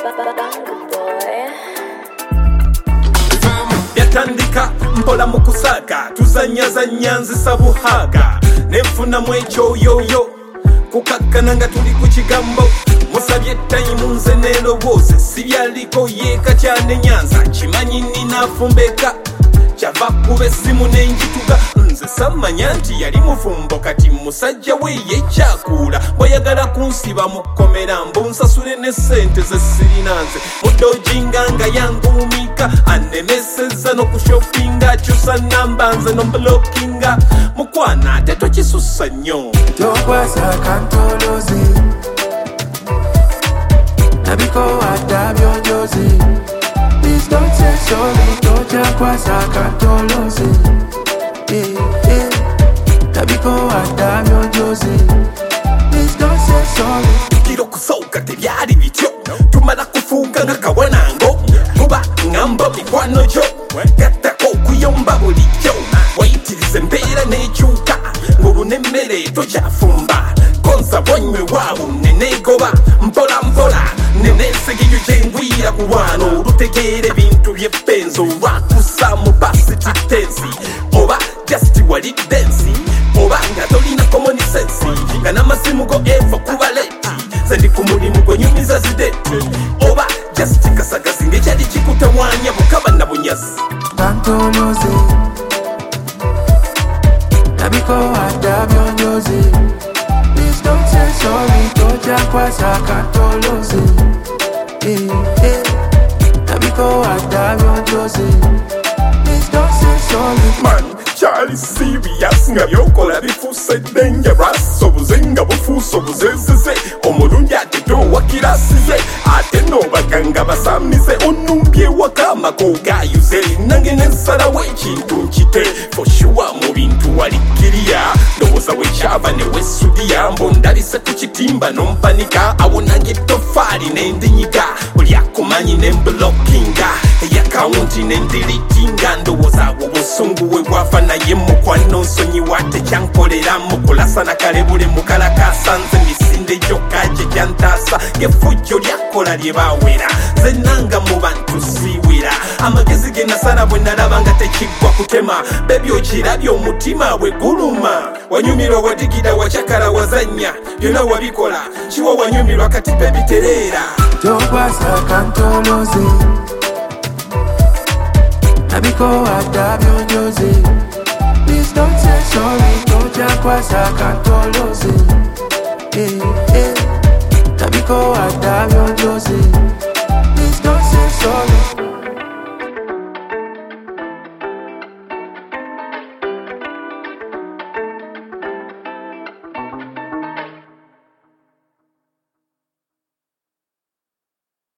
Yatandika mpola mukusaga tuzanyazanya nzisa buhaga nenfunamu ekyoyoyo kukakana nga tuli ku kigambo musabye tayimu nze nelowooze sibyaliko yeeka kyane nyanza kimanyi ninafumbeka kyava kuba essimu nenjituga nze sammanya nti yali mufumbo kati musajja we yekyakuula bwayagala kunsiba mu kkomera mbunsasule ne ssente ze sirina nze mudojinga nga yanguumika anemeseza n'okushopinga kyusa namba nze nombulokinga mukwana ate tokisussa nnyo tokwasa kantolozi nabiko adabyonjozi. Please don't say sorry, don't ya kwasa kantolozi. Nabiko adabyonjozi. Please don't say sorry. Kiro kusauka tebyali bityo tumala kufunga nga kawanango kuba ngamba mikwano gyo gattako okuyomba bulijjo wayitiriza embeera n'ekyuka ng'olunemmere tokyafumba konsa bonywe waawo neneegoba mpola mpola neneesegeyo gyengwira ku lwano olutegeera ebintu by'eppenzo olwakusa mu basiti tensi oba just wali densi oba nga tolina common sense nga n'amasimu go eva kuba leti ze ndi ku mulimu gwenyumiza zideti oba just kasagazi ng'ekyali kikutamwanya bukaba na bunyazi kantolozi nabiko adabyonjozi. Please don't say sorry, don't ya kwasa kantolozi. Nabiko adabyonjozi. Please don't say sorry. Man, Charlie serious nga byokola bifuuse dangerous obuzenga bufuuse obuzezeze omulungi ate towa kirasize ate n'obaganga basamize onumbye wakamako gayuze nange nensalawo ekintu nkite for sure mu bintu walikiriya ndowooza wekyava ne wesudiya mbondalise ku kitimba nompanika awo nange tofaali nendinyiga buli akumanyi nembulokinga eyakawunti nendiritinga ndowooza awo busungu we bwafa naye mukwano nsonyiwa tekyankolera mukulasana kale bule mukalakasanze misinde gyokka gye gyantaasa ng'effujjo lyakola lye baawera nze nanga mu bantu siiwera amagezi ge nasala bwe nalaba nga tekiggwa kutema bebi okirabye omutima bwe guluma wanyumirwa wadigida wakyakala wazannya byonna wabikola kiwa wanyumirwa kati bebitereera tokwasa kantolozi nabiko adabyonjozi. Please don't say sorry, don't ya kwasa kantolozi.